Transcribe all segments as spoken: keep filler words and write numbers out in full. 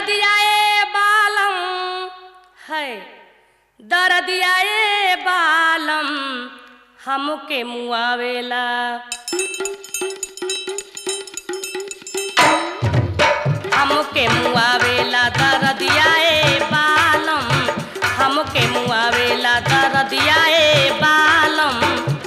दर्दिया ए बालम है दर्दिया ए बालम हमके मुआवेला हमके मुआवेला दर्दिया ए बालम हमके मुआवेला दर्दिया ए बालम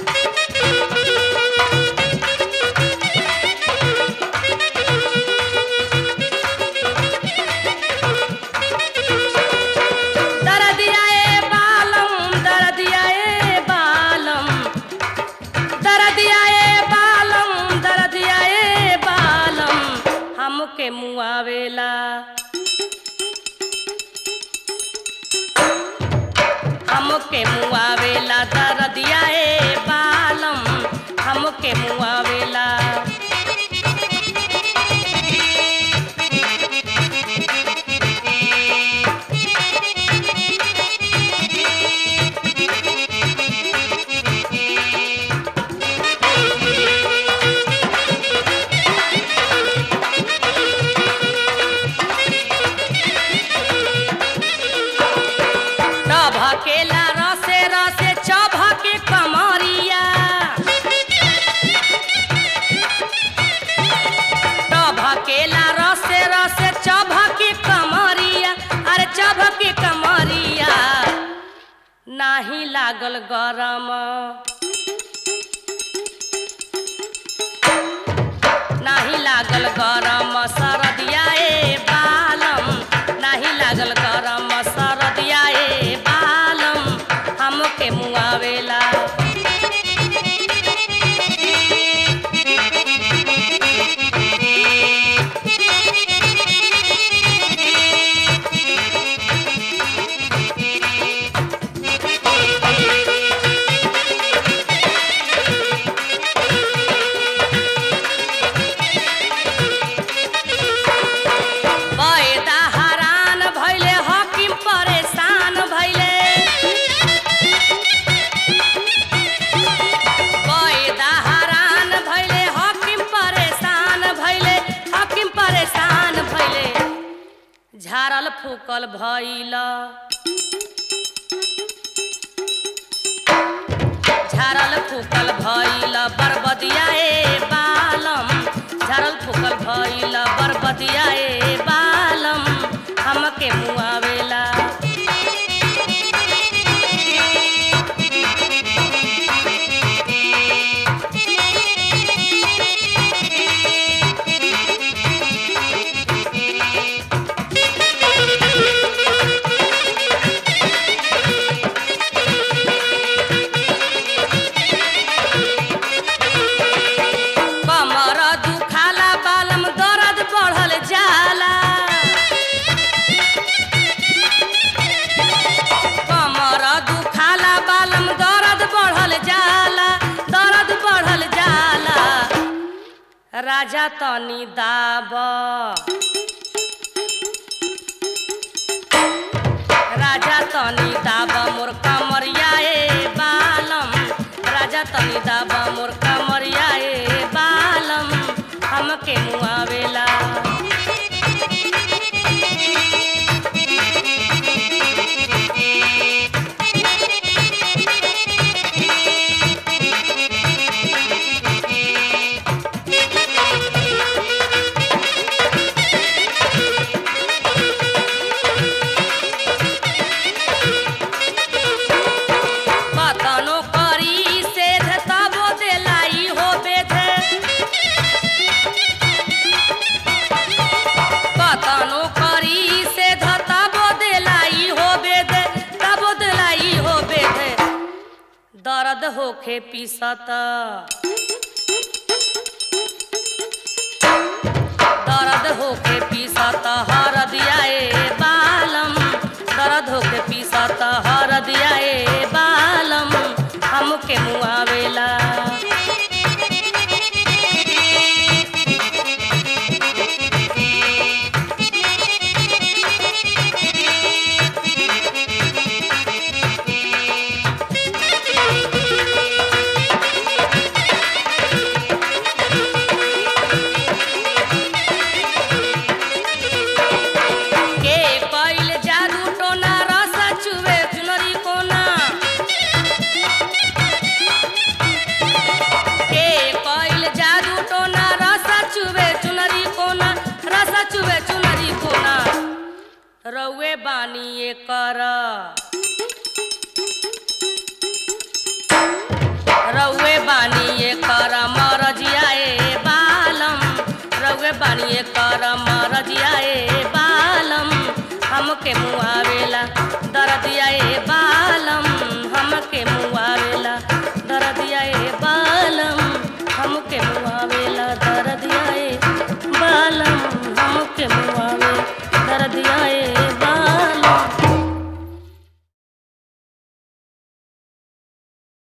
दर्दिया ए बालम दर्दिया ए बालम दर्दिया ए बालम दर्दिया ए बालम हमके मुआवेला हमके मुआवेला दर्दिया ए बालम हमके मुआवेला चभकेला रसे रसे चभके कमरिया चभकेला रसे रसे चभके कमरिया अरे चभके कमरिया नाही लागल गरम नाही लागल गरम सरदिया ए बालम नाही लागल गरम सरदिया ए बालम हमके मुआवेला बैदा हरान भइले हकीम परेशान भइले बैदा हरान भइले हकीम परेशान भइले हकीम परेशान भइले झारल फूकल भइल झारल फूकल भइल बरबदिया ए बालम झारल फूकल भइल बरबदिया ए बालम हमके मुआवेला कमर दुखाला बालम दर्द बढ़ल जाला कमर दुखाला बालम दर्द बढ़ल जाला दर्द बढ़ल जाला राजा तनी दाब राजा तनी दाब मोर कमरिया ए बालम राजा तनी दाब मोर कमरिया ए बालम हमके मुआवेला कतनो करी सेध तबो देलाई हो बेधे कतनो करी सेध तबो देलाई हो बेधे तबो देलाई हो बेधे दर्द होखे पीसत दर्द होके पीसत हरदिया ए बालम दर्द होके पीसत हरदिया ए बालम हमके मुआवेला बानी कर रउए बानी कर मरजियाए बालम रउए बानी कर मरजियाए बालम हमके मुआवेला दर्दियाए बालम हमके मुआवेला दर्दियाए बालम हमके मुआ